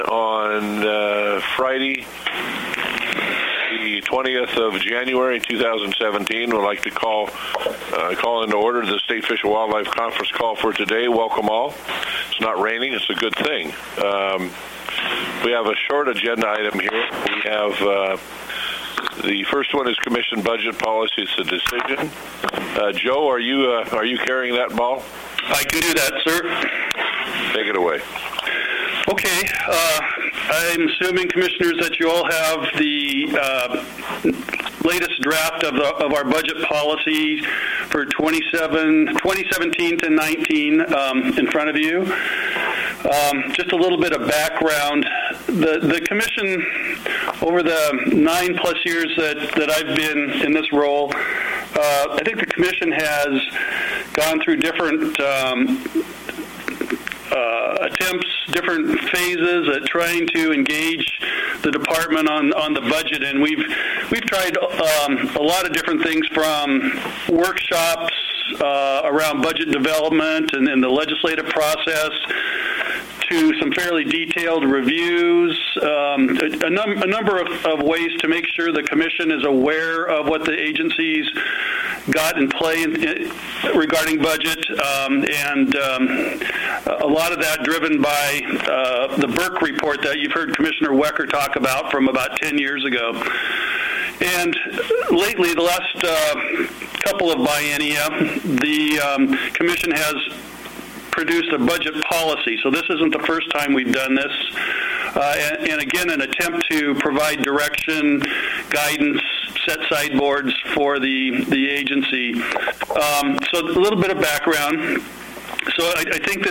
on Friday, the 20th of January 2017. We'd like to call into order the State Fish and Wildlife Conference call for today. Welcome all. It's not raining. It's a good thing. We have a short agenda item here. We have the first one is Commission budget policy. It's a decision. Joe, are you carrying that ball? I can do that, sir. Take it away. Okay. I'm assuming, Commissioners, that you all have the latest draft of our budget policy for 2017 to 19 in front of you. Just a little bit of background. The Commission, over the 9+ years that I've been in this role, I think the Commission has gone through different attempts, different phases at trying to engage the department on the budget, and we've tried a lot of different things, from workshops around budget development and the legislative process to some fairly detailed reviews, a number of ways to make sure the Commission is aware of what the agencies got in play regarding budget, and a lot of that driven by the Burke report that you've heard Commissioner Wecker talk about from about 10 years ago. And lately, the last couple of biennia, the Commission has produced a budget policy. So this isn't the first time we've done this. And again, an attempt to provide direction, guidance, set sideboards for the agency. So a little bit of background. So I think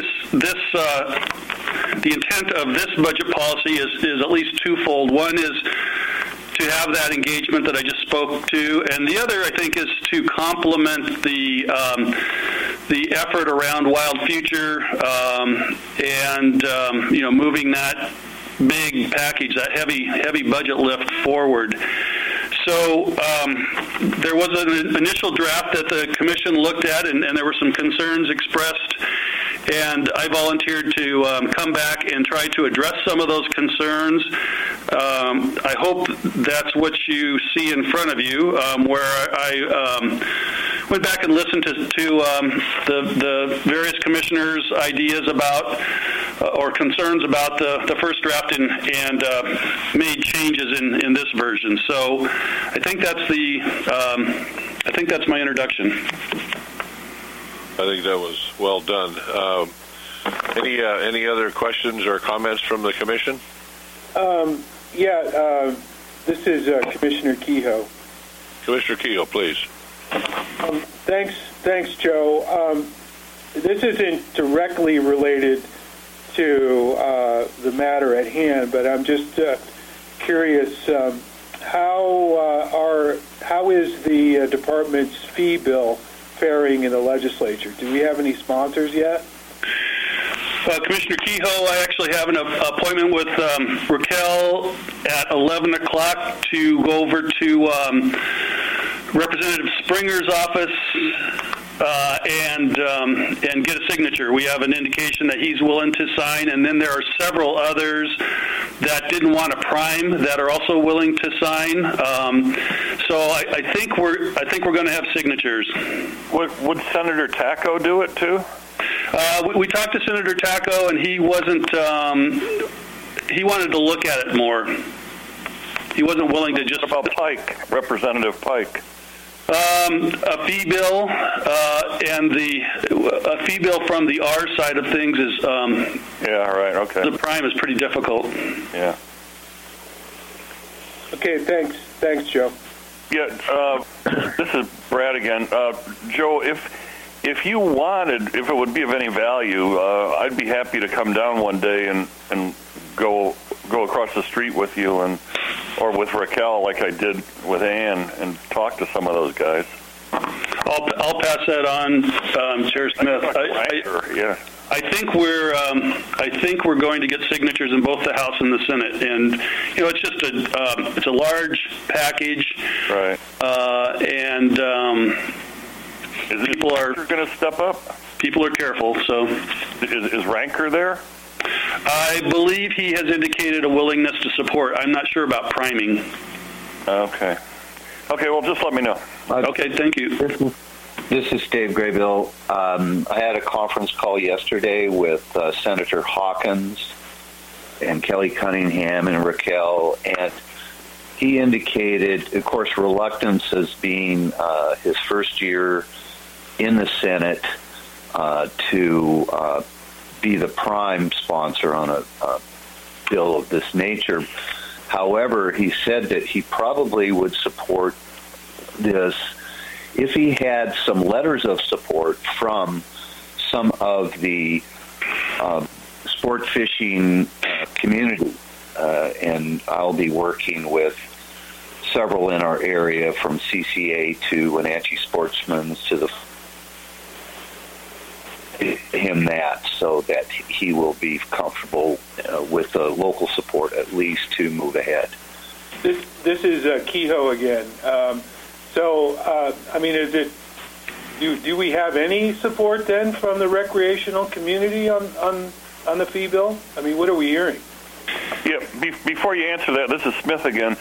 the intent of this budget policy is at least twofold. One is to have that engagement that I just spoke to, and the other, I think, is to complement the effort around Wild Future and moving that big package, that heavy budget lift forward. So there was an initial draft that the Commission looked at, and there were some concerns expressed, and I volunteered to come back and try to address some of those concerns. I hope that's what you see in front of you, where I went back and listened to the various commissioners' ideas about or concerns about the first draft and made changes in this version. So I think that's my introduction. I think that was well done. Any other questions or comments from the Commission? This is Commissioner Kehoe. Commissioner Kehoe, please. Thanks, Joe. This isn't directly related to the matter at hand, but I'm just curious. How is the department's fee bill faring in the legislature? Do we have any sponsors yet? Commissioner Kehoe, I actually have an appointment with Raquel at 11 o'clock to go over to Representative Springer's office and get a signature. We have an indication that he's willing to sign, and then there are several others that didn't want a prime that are also willing to sign. So I think we're going to have signatures. Would Senator Taco do it too? We talked to Senator Taco, and he wasn't. He wanted to look at it more. He wasn't willing to just. What about Pike, Representative Pike? A fee bill and a fee bill from the R side of things is. Yeah. Right. Okay. The prime is pretty difficult. Yeah. Okay. Thanks, Joe. Yeah. This is Brad again. Joe, if you wanted, if it would be of any value, I'd be happy to come down one day and go across the street with you or with Raquel, like I did with Ann, and talk to some of those guys. I'll pass that on, Chair Smith. I think we're going to get signatures in both the House and the Senate, and it's just it's a large package, right? And people are going to step up. People are careful. So is Ranker there? I believe he has indicated a willingness to support. I'm not sure about priming. Okay. Okay, well, just let me know. Okay, thank you. This is Dave Graybill. I had a conference call yesterday with Senator Hawkins and Kelly Cunningham and Raquel, and he indicated, of course, reluctance as being his first year in the Senate to be the prime sponsor on a bill of this nature. However, he said that he probably would support this if he had some letters of support from some of the sport fishing community. And I'll be working with several in our area, from CCA to Wenatchee Sportsman's to him that, so that he will be comfortable with the local support at least to move ahead. This is Kehoe again. I mean, is it? Do we have any support then from the recreational community on the fee bill? I mean, what are we hearing? Yeah, before you answer that, this is Smith again.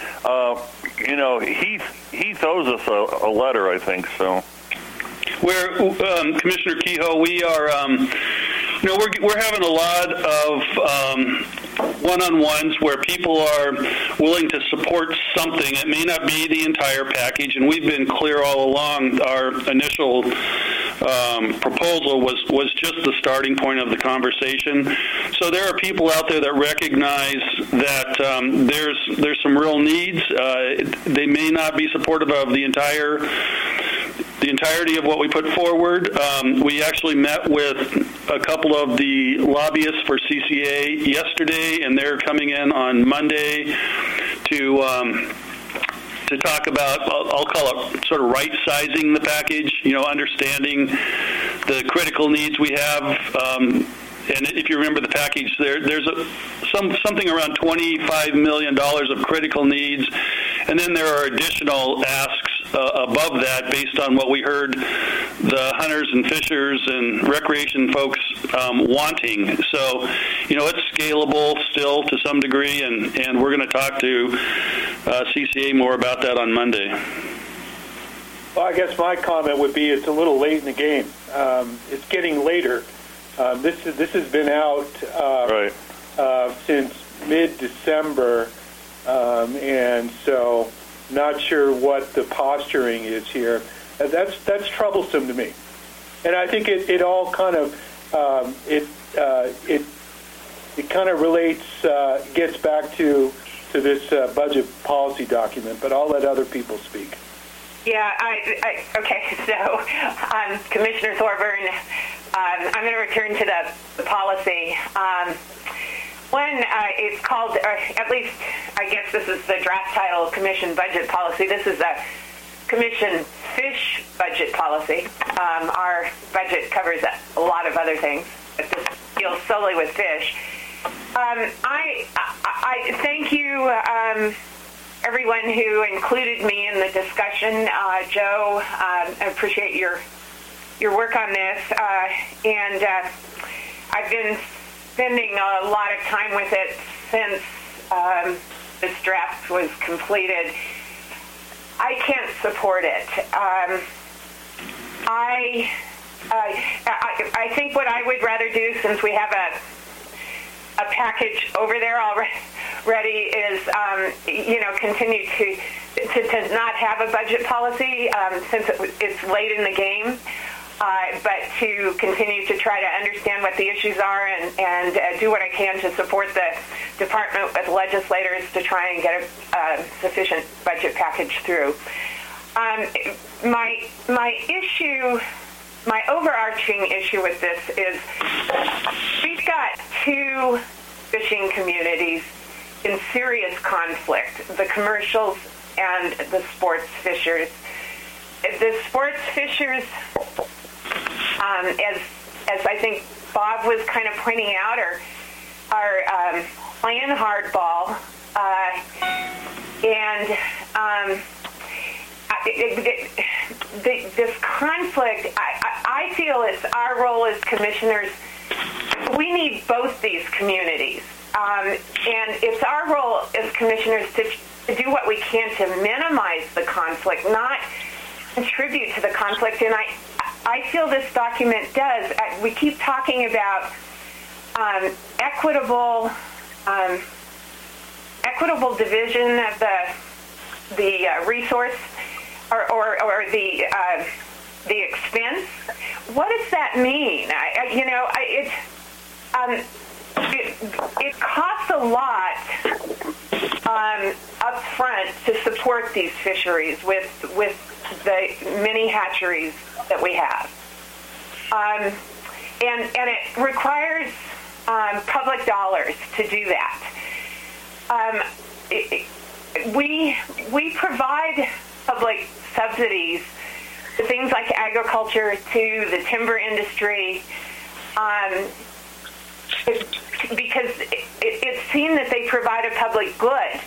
Heath owes us a letter, I think, so. Where, Commissioner Kehoe, we are, we're having a lot of one-on-ones where people are willing to support something. It may not be the entire package, and we've been clear all along. Our initial proposal was just the starting point of the conversation. So there are people out there that recognize that there's some real needs. They may not be supportive of the entirety of what we put forward. We actually met with a couple of the lobbyists for CCA yesterday, and they're coming in on Monday to talk about, I'll call it sort of right-sizing the package, understanding the critical needs we have. And if you remember the package, there's something around $25 million of critical needs, and then there are additional asks above that based on what we heard the hunters and fishers and recreation folks wanting. So, it's scalable still to some degree, and we're going to talk to CCA more about that on Monday. Well, I guess my comment would be it's a little late in the game. It's getting later. This has been out since mid-December, and so not sure what the posturing is here. That's troublesome to me, and I think it all kind of it kind of relates, gets back to this budget policy document. But I'll let other people speak. Yeah, okay, so Commissioner Thorburn, I'm going to return to the policy. One is called, or at least I guess this is the draft title, Commission Budget Policy. This is a Commission Fish Budget Policy. Our budget covers a lot of other things, but this deals solely with fish. I thank you, everyone who included me in the discussion. Joe, I appreciate your work on this, and I've been spending a lot of time with it since this draft was completed. I can't support it. I think what I would rather do, since we have a package over there already, is continue to not have a budget policy since it's late in the game, but to continue to try to understand what the issues are and do what I can to support the department with legislators to try and get a sufficient budget package through. My overarching issue with this is we've got two fishing communities in serious conflict, the commercials and the sports fishers. The sports fishers, as I think Bob was kind of pointing out, are playing hardball, and this conflict, I feel it's our role as commissioners we need both these communities. And it's our role as commissioners to do what we can to minimize the conflict, not contribute to the conflict. And I feel this document does. We keep talking about equitable division of the resource or the expense. What does that mean? It costs a lot up front to support these fisheries with the many hatcheries that we have, and it requires public dollars to do that. We provide public subsidies to things like agriculture, to the timber industry, because it's seen that they provide a public good.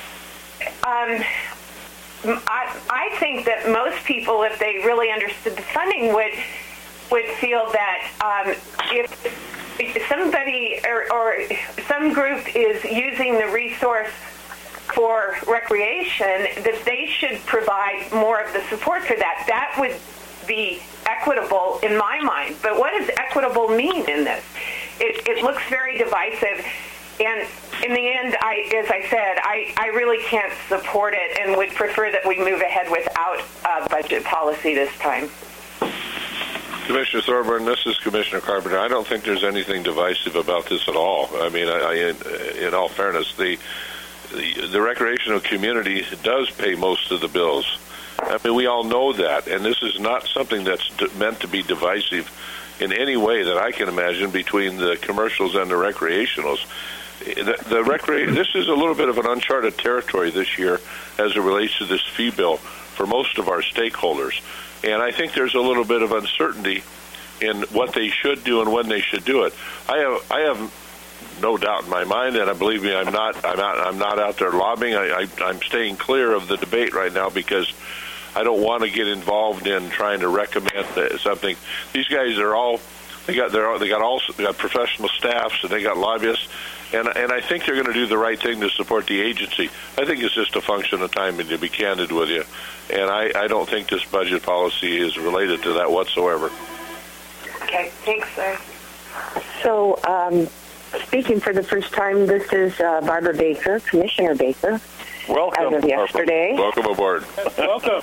I think that most people, if they really understood the funding, would feel that if somebody or some group is using the resource for recreation, that they should provide more of the support for that. That would be equitable in my mind. But what does equitable mean in this? It looks very divisive, and in the end, as I said, I really can't support it and would prefer that we move ahead without a budget policy this time. Commissioner Thorburn, this is Commissioner Carpenter. I don't think there's anything divisive about this at all. I mean, in all fairness, the recreational community does pay most of the bills. I mean, we all know that, and this is not something that's meant to be divisive in any way that I can imagine between the commercials and the recreationals. This is a little bit of an uncharted territory this year as it relates to this fee bill for most of our stakeholders. And I think there's a little bit of uncertainty in what they should do and when they should do it. I have no doubt in my mind, and believe me, I'm not out there lobbying. I'm staying clear of the debate right now because I don't want to get involved in trying to recommend something. These guys are all they got professional staffs and they got lobbyists, and I think they're going to do the right thing to support the agency. I think it's just a function of time, and to be candid with you, and I don't think this budget policy is related to that whatsoever. Okay, thanks, sir. So, speaking for the first time, this is Barbara Baker, Commissioner Baker. Welcome. As of yesterday. Welcome aboard. Welcome.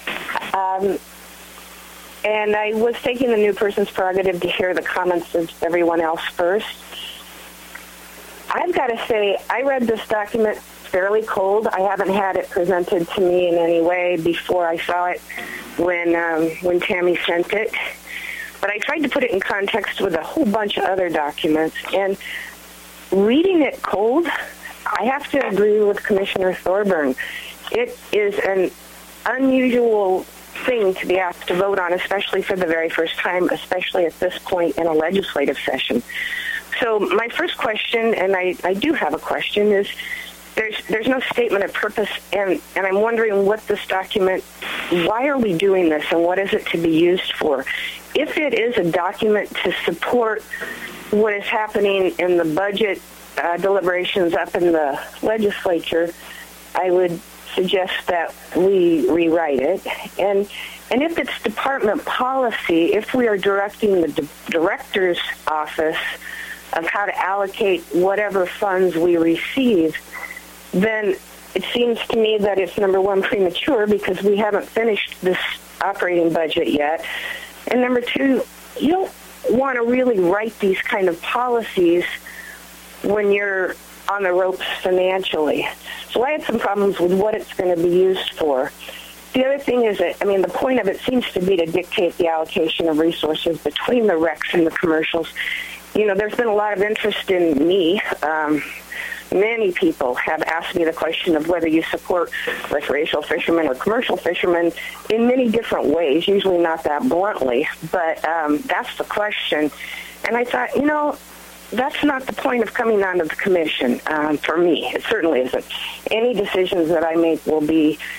And I was taking the new person's prerogative to hear the comments of everyone else first. I've got to say, I read this document fairly cold. I haven't had it presented to me in any way before I saw it when Tammy sent it. But I tried to put it in context with a whole bunch of other documents. And reading it cold, I have to agree with Commissioner Thorburn. It is an unusual thing to be asked to vote on, especially for the very first time, especially at this point in a legislative session. So my first question, and I do have a question, is there's no statement of purpose, and I'm wondering what this document, why are we doing this, and what is it to be used for? If it is a document to support what is happening in the budget deliberations up in the legislature, I would suggest that we rewrite it. And if it's department policy, if we are directing the director's office of how to allocate whatever funds we receive, then it seems to me that it's, number one, premature because we haven't finished this operating budget yet. And number two, you don't want to really write these kind of policies when you're on the ropes financially. So I had some problems with what it's going to be used for. The other thing is that, the point of it seems to be to dictate the allocation of resources between the recs and the commercials. There's been a lot of interest in me. Many people have asked me the question of whether you support recreational fishermen or commercial fishermen in many different ways, usually not that bluntly, but that's the question. And I thought, that's not the point of coming onto the commission for me. It certainly isn't. Any decisions that I make will be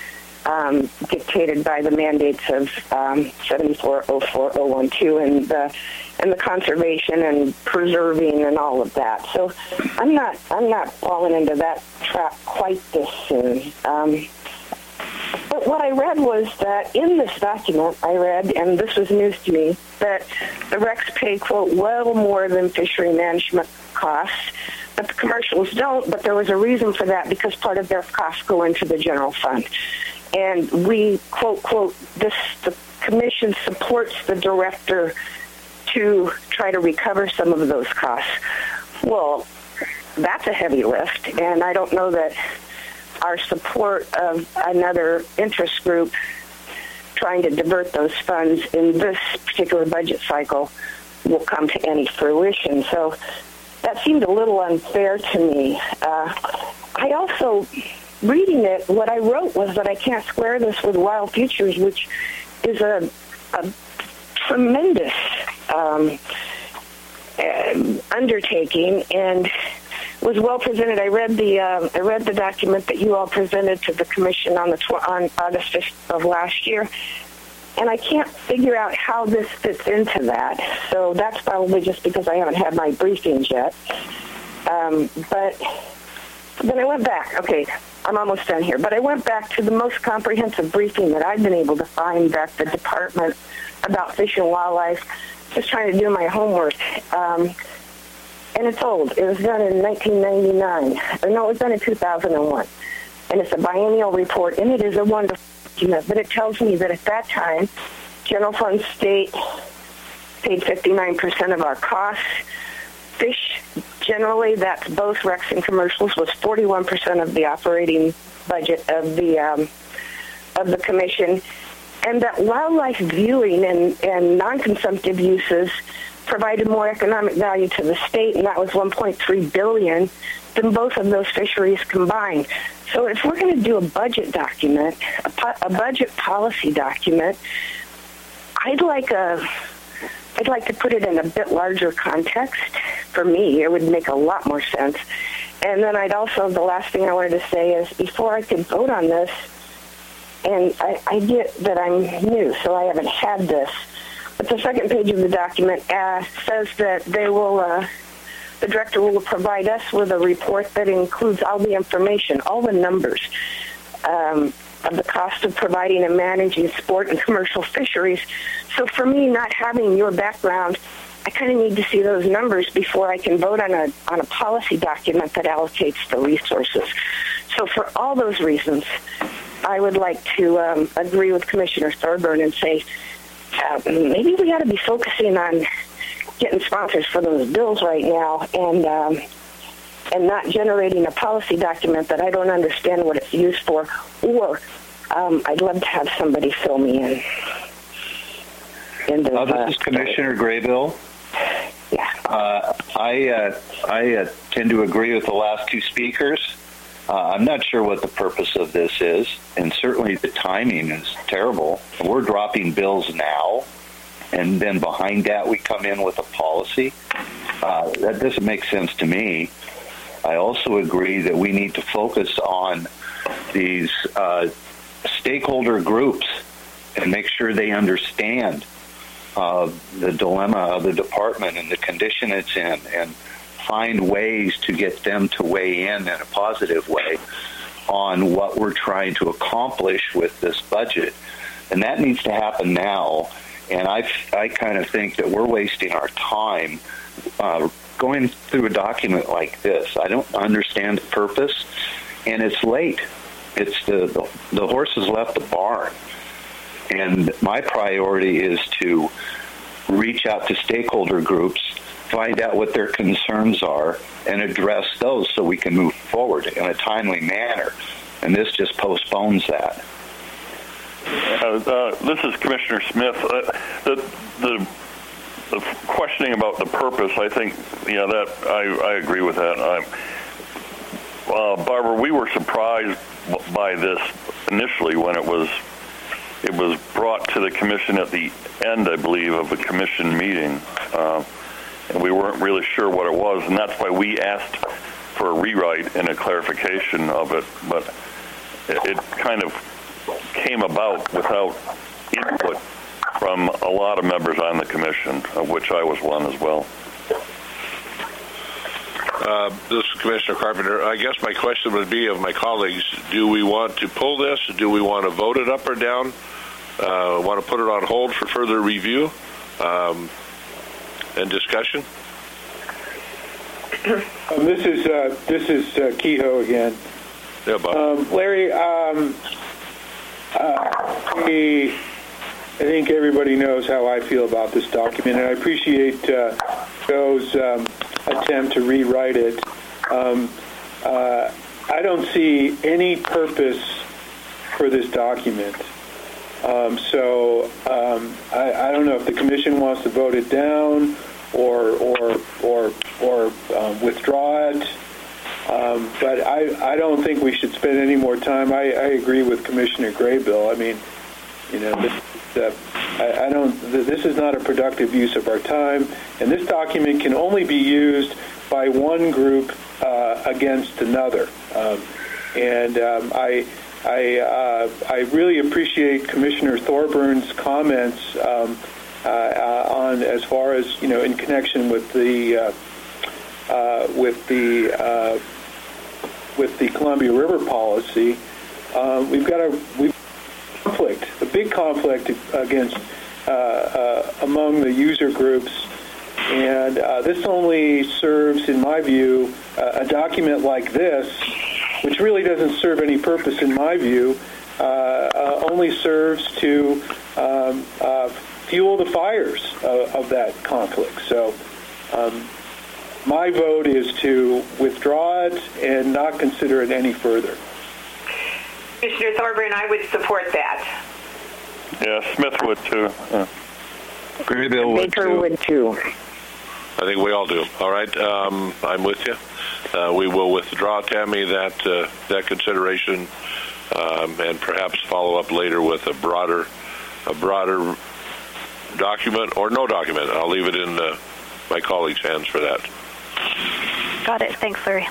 dictated by the mandates of 7404.012 and the conservation and preserving and all of that. So I'm not falling into that trap quite this soon. But what I read was that in this document, I read, and this was news to me, that the recs pay, quote, well more than fishery management costs, but the commercials don't, but there was a reason for that because part of their costs go into the general fund. And we, quote, the commission supports the director to try to recover some of those costs. Well, that's a heavy lift, and I don't know that our support of another interest group trying to divert those funds in this particular budget cycle will come to any fruition. So that seemed a little unfair to me. I also, reading it, what I wrote was that I can't square this with Wild Futures, which is a tremendous undertaking and was well presented. I read the document that you all presented to the commission on August 5th of last year, and I can't figure out how this fits into that. So that's probably just because I haven't had my briefings yet. But then I went back. Okay, I'm almost done here. But I went back to the most comprehensive briefing that I've been able to find that the department about Fish and Wildlife, just trying to do my homework. And it's old. It was done in 1999. No, it was done in 2001. And it's a biennial report, and it is a wonderful document. But it tells me that at that time, General Fund State paid 59% of our costs. Fish, generally, that's both recs and commercials, was 41% of the operating budget of the commission. And that wildlife viewing and non-consumptive uses provided more economic value to the state, and that was $1.3 billion than both of those fisheries combined. So if we're going to do a budget document, a budget policy document, I'd like to put it in a bit larger context. For me, it would make a lot more sense. And then I'd also, the last thing I wanted to say is before I could vote on this, and I get that I'm new, so I haven't had this, but the second page of the document says that they will, the director will provide us with a report that includes all the information, all the numbers of the cost of providing and managing sport and commercial fisheries. So for me, not having your background, I kind of need to see those numbers before I can vote on a policy document that allocates the resources. So for all those reasons, I would like to agree with Commissioner Thorburn and say, maybe we ought to be focusing on getting sponsors for those bills right now and not generating a policy document that I don't understand what it's used for, or I'd love to have somebody fill me in. This is Commissioner Graybill. Yeah. I tend to agree with the last two speakers. I'm not sure what the purpose of this is, and certainly the timing is terrible. We're dropping bills now, and then behind that we come in with a policy. That doesn't make sense to me. I also agree that we need to focus on these stakeholder groups and make sure they understand the dilemma of the department and the condition it's in, and find ways to get them to weigh in a positive way on what we're trying to accomplish with this budget. And that needs to happen now. And I kind of think that we're wasting our time going through a document like this. I don't understand the purpose, and it's late. It's the horse has left the barn. And my priority is to reach out to stakeholder groups, find out what their concerns are, and address those so we can move forward in a timely manner. And this just postpones that. This is Commissioner Smith. The questioning about the purpose, I think, that I agree with that. Barbara, we were surprised by this initially when it was brought to the commission at the end, I believe, of a commission meeting. And we weren't really sure what it was, and that's why we asked for a rewrite and a clarification of it. But it kind of came about without input from a lot of members on the commission, of which I was one as well. This is Commissioner Carpenter. I guess my question would be of my colleagues, do we want to pull this? Do we want to vote it up or down? Want to put it on hold for further review and discussion? This is Kehoe again. Yeah, Bob. Larry, I think everybody knows how I feel about this document, and I appreciate Joe's attempt to rewrite it. I don't see any purpose for this document. So I don't know if the commission wants to vote it down or withdraw it. But I don't think we should spend any more time. I agree with Commissioner Graybill. I mean, this is not a productive use of our time, and this document can only be used by one group against another. I really appreciate Commissioner Thorburns' comments on as far as in connection with the Columbia River policy. We've got a big conflict against among the user groups, and this only serves, in my view, a document like this, which really doesn't serve any purpose in my view, only serves to fuel the fires of that conflict. So my vote is to withdraw it and not consider it any further. Commissioner Thorburn, I would support that. Yeah, Smith would too. Graybill would Baker too. would too. I think we all do. All right, I'm with you. We will withdraw, Tammy, that consideration, and perhaps follow up later with a broader document or no document. I'll leave it in my colleagues' hands for that. Got it. Thanks, Larry.